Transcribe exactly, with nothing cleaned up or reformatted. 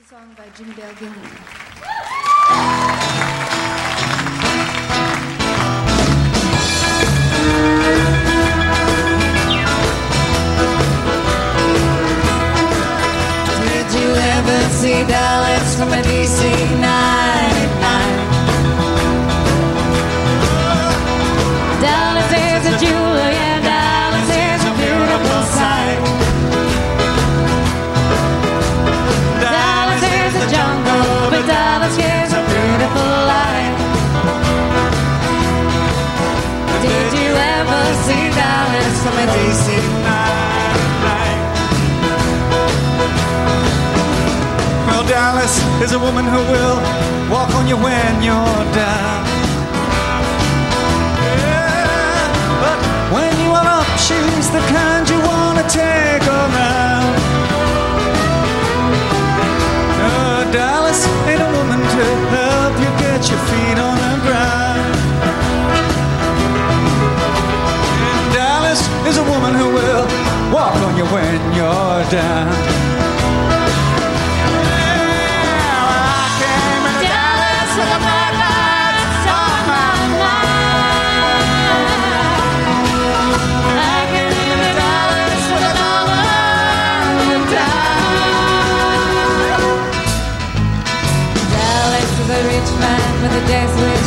song by Jimmy Dale Gilman. Did you ever see Dallas from a D C ninety-nine? Dallas is a jewel, yeah, Dallas is a beautiful sight. Dallas is a jungle, but Dallas is a beautiful life. Did you ever see Dallas from a D C ninety-nine? Well, Dallas is a woman who will walk on you when you're down. Yeah, but when you are up, she's the kind you want to take around. Uh, Dallas ain't a woman to help you get your feet on the ground. And Dallas is a woman who will walk on you when you're down. With a death wish